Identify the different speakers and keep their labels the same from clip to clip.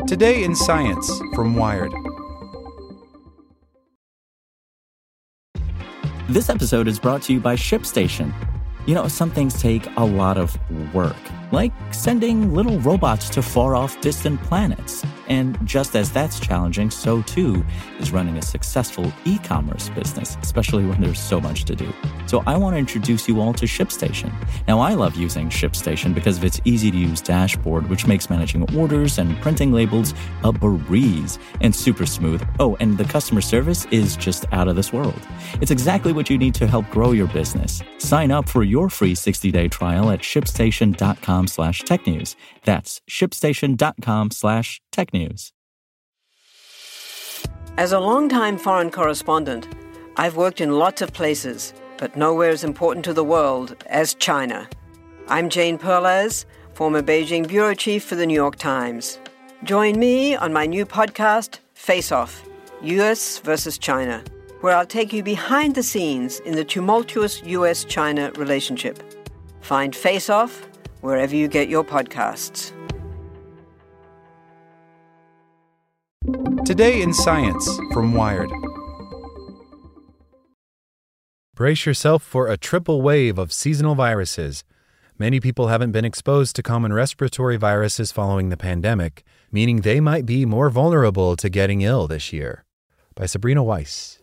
Speaker 1: Today in Science from Wired.
Speaker 2: This episode is brought to you by ShipStation. You know, some things take a lot of work, like sending little robots to far-off distant planets. And just as that's challenging, so too is running a successful e-commerce business, especially when there's so much to do. So I want to introduce you all to ShipStation. Now, I love using ShipStation because of its easy-to-use dashboard, which makes managing orders and printing labels a breeze and super smooth. Oh, and the customer service is just out of this world. It's exactly what you need to help grow your business. Sign up for your free 60-day trial at shipstation.com/technews. That's shipstation.com/technews.
Speaker 3: As a longtime foreign correspondent, I've worked in lots of places, but nowhere as important to the world as China. I'm Jane Perlez, former Beijing bureau chief for the New York Times. Join me on my new podcast, Face Off, U.S. versus China, where I'll take you behind the scenes in the tumultuous U.S.-China relationship. Find Face Off wherever you get your podcasts.
Speaker 1: Today in Science from Wired.
Speaker 4: Brace yourself for a triple wave of seasonal viruses. Many people haven't been exposed to common respiratory viruses following the pandemic, meaning they might be more vulnerable to getting ill this year. By Sabrina Weiss.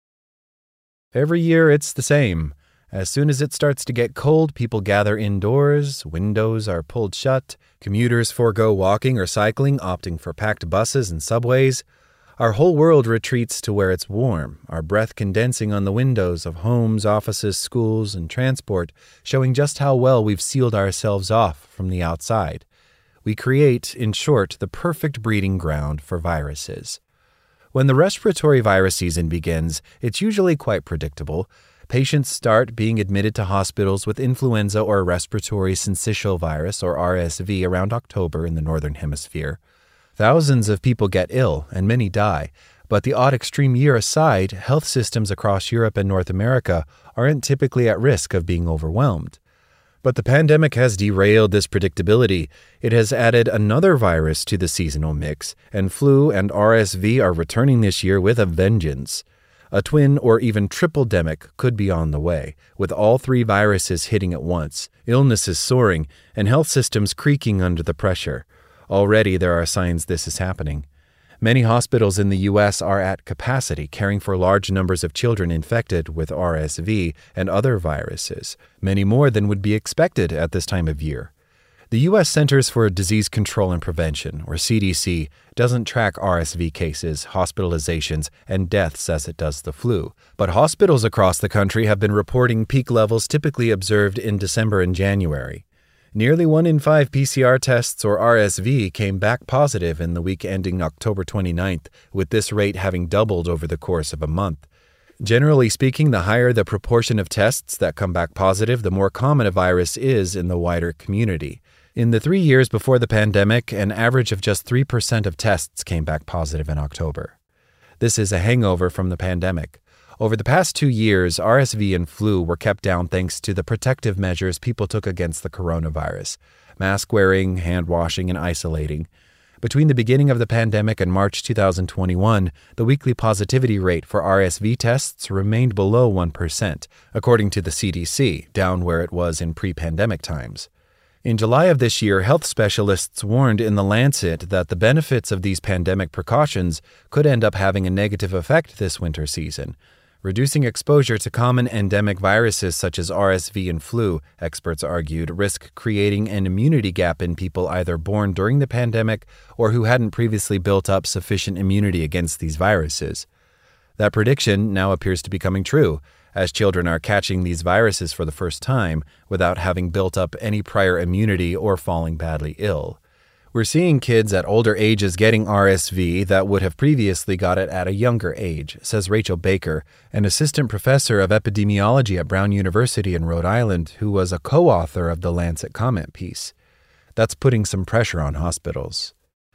Speaker 4: Every year it's the same. As soon as it starts to get cold, people gather indoors, windows are pulled shut, commuters forego walking or cycling, opting for packed buses and subways. Our whole world retreats to where it's warm, our breath condensing on the windows of homes, offices, schools, and transport, showing just how well we've sealed ourselves off from the outside. We create, in short, the perfect breeding ground for viruses. When the respiratory virus season begins, it's usually quite predictable. Patients start being admitted to hospitals with influenza or respiratory syncytial virus, or RSV, around October in the Northern Hemisphere. Thousands of people get ill, and many die. But the odd extreme year aside, health systems across Europe and North America aren't typically at risk of being overwhelmed. But the pandemic has derailed this predictability. It has added another virus to the seasonal mix, and flu and RSV are returning this year with a vengeance. A twin or even triple-demic could be on the way, with all three viruses hitting at once, illnesses soaring, and health systems creaking under the pressure. Already there are signs this is happening. Many hospitals in the U.S. are at capacity, caring for large numbers of children infected with RSV and other viruses, many more than would be expected at this time of year. The U.S. Centers for Disease Control and Prevention, or CDC, doesn't track RSV cases, hospitalizations, and deaths as it does the flu. But hospitals across the country have been reporting peak levels typically observed in December and January. Nearly 1 in 5 PCR tests or RSV came back positive in the week ending October 29th, with this rate having doubled over the course of a month. Generally speaking, the higher the proportion of tests that come back positive, the more common a virus is in the wider community. In the 3 years before the pandemic, an average of just 3% of tests came back positive in October. This is a hangover from the pandemic. Over the past 2 years, RSV and flu were kept down thanks to the protective measures people took against the coronavirus: mask wearing, hand washing, and isolating. Between the beginning of the pandemic and March 2021, the weekly positivity rate for RSV tests remained below 1%, according to the CDC, down where it was in pre-pandemic times. In July of this year, health specialists warned in The Lancet that the benefits of these pandemic precautions could end up having a negative effect this winter season. Reducing exposure to common endemic viruses such as RSV and flu, experts argued, risk creating an immunity gap in people either born during the pandemic or who hadn't previously built up sufficient immunity against these viruses. That prediction now appears to be coming true, as children are catching these viruses for the first time without having built up any prior immunity or falling badly ill. We're seeing kids at older ages getting RSV that would have previously got it at a younger age, says Rachel Baker, an assistant professor of epidemiology at Brown University in Rhode Island, who was a co-author of the Lancet comment piece. That's putting some pressure on hospitals.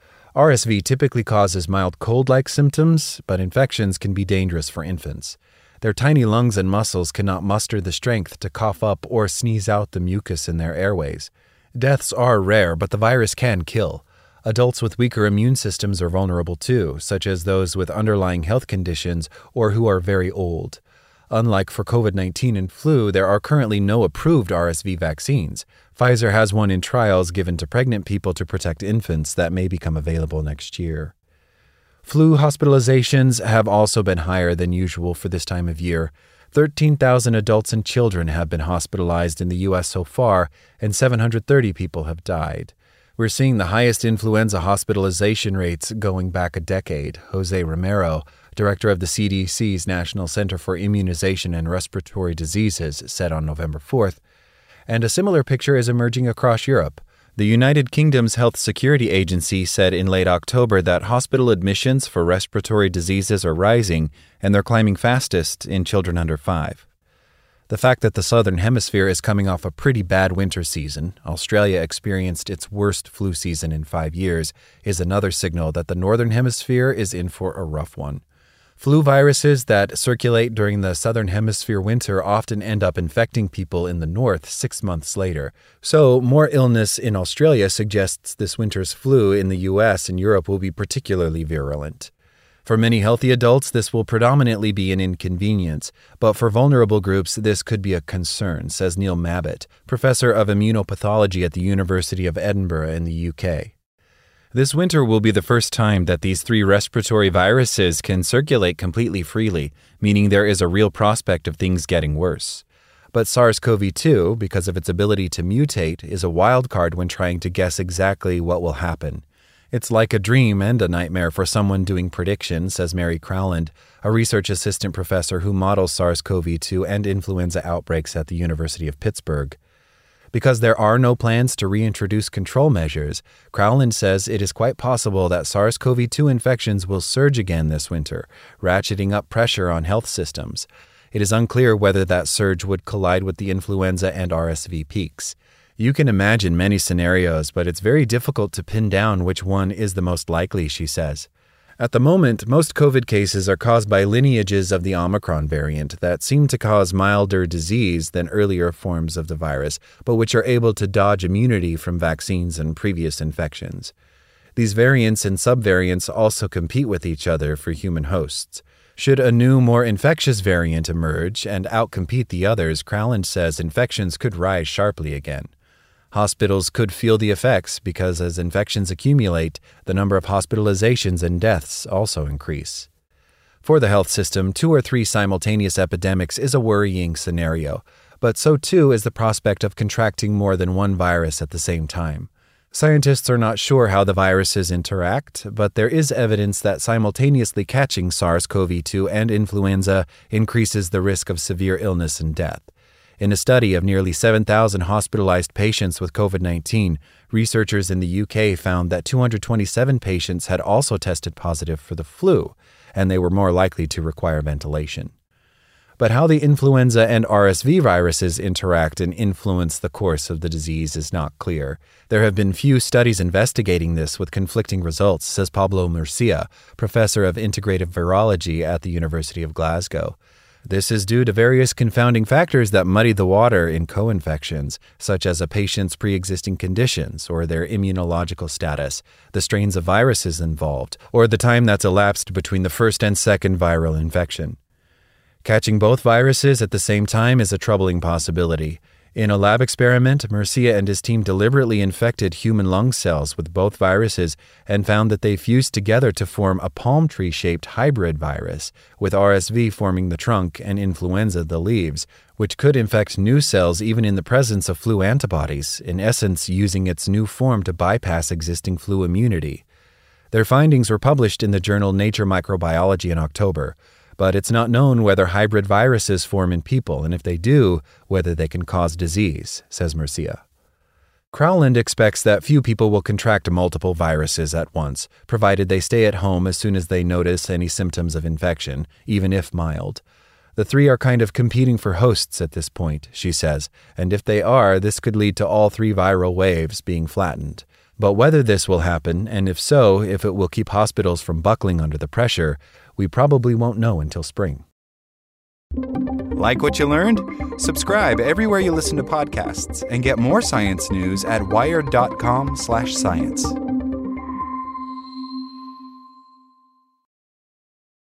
Speaker 4: RSV typically causes mild cold-like symptoms, but infections can be dangerous for infants. Their tiny lungs and muscles cannot muster the strength to cough up or sneeze out the mucus in their airways. Deaths are rare, but the virus can kill. Adults with weaker immune systems are vulnerable too, such as those with underlying health conditions or who are very old. Unlike for COVID-19 and flu, there are currently no approved RSV vaccines. Pfizer has one in trials given to pregnant people to protect infants that may become available next year. Flu hospitalizations have also been higher than usual for this time of year. 13,000 adults and children have been hospitalized in the U.S. so far, and 730 people have died. We're seeing the highest influenza hospitalization rates going back a decade, Jose Romero, director of the CDC's National Center for Immunization and Respiratory Diseases, said on November 4th. And a similar picture is emerging across Europe. The United Kingdom's Health Security Agency said in late October that hospital admissions for respiratory diseases are rising, and they're climbing fastest in children under 5. The fact that the Southern Hemisphere is coming off a pretty bad winter season, Australia experienced its worst flu season in 5 years, is another signal that the Northern Hemisphere is in for a rough one. Flu viruses that circulate during the Southern Hemisphere winter often end up infecting people in the north 6 months later. So, more illness in Australia suggests this winter's flu in the U.S. and Europe will be particularly virulent. For many healthy adults, this will predominantly be an inconvenience, but for vulnerable groups, this could be a concern, says Neil Mabbutt, professor of immunopathology at the University of Edinburgh in the UK. This winter will be the first time that these 3 respiratory viruses can circulate completely freely, meaning there is a real prospect of things getting worse. But SARS-CoV-2, because of its ability to mutate, is a wild card when trying to guess exactly what will happen. It's like a dream and a nightmare for someone doing predictions, says Mary Crowland, a research assistant professor who models SARS-CoV-2 and influenza outbreaks at the University of Pittsburgh. Because there are no plans to reintroduce control measures, Crowland says it is quite possible that SARS-CoV-2 infections will surge again this winter, ratcheting up pressure on health systems. It is unclear whether that surge would collide with the influenza and RSV peaks. You can imagine many scenarios, but it's very difficult to pin down which one is the most likely, she says. At the moment, most COVID cases are caused by lineages of the Omicron variant that seem to cause milder disease than earlier forms of the virus, but which are able to dodge immunity from vaccines and previous infections. These variants and subvariants also compete with each other for human hosts. Should a new, more infectious variant emerge and outcompete the others, Crowland says infections could rise sharply again. Hospitals could feel the effects because as infections accumulate, the number of hospitalizations and deaths also increase. For the health system, 2 or 3 simultaneous epidemics is a worrying scenario, but so too is the prospect of contracting more than one virus at the same time. Scientists are not sure how the viruses interact, but there is evidence that simultaneously catching SARS-CoV-2 and influenza increases the risk of severe illness and death. In a study of nearly 7,000 hospitalized patients with COVID-19, researchers in the UK found that 227 patients had also tested positive for the flu, and they were more likely to require ventilation. But how the influenza and RSV viruses interact and influence the course of the disease is not clear. There have been few studies investigating this with conflicting results, says Pablo Murcia, professor of integrative virology at the University of Glasgow. This is due to various confounding factors that muddy the water in co-infections, such as a patient's pre-existing conditions or their immunological status, the strains of viruses involved, or the time that's elapsed between the first and second viral infection. Catching both viruses at the same time is a troubling possibility. In a lab experiment, Murcia and his team deliberately infected human lung cells with both viruses and found that they fused together to form a palm tree-shaped hybrid virus, with RSV forming the trunk and influenza the leaves, which could infect new cells even in the presence of flu antibodies, in essence using its new form to bypass existing flu immunity. Their findings were published in the journal Nature Microbiology in October. But it's not known whether hybrid viruses form in people, and if they do, whether they can cause disease, says Murcia. Crowland expects that few people will contract multiple viruses at once, provided they stay at home as soon as they notice any symptoms of infection, even if mild. The 3 are kind of competing for hosts at this point, she says, and if they are, this could lead to all 3 viral waves being flattened. But whether this will happen, and if so, if it will keep hospitals from buckling under the pressure, we probably won't know until spring.
Speaker 1: Like what you learned? Subscribe everywhere you listen to podcasts and get more science news at wired.com/science.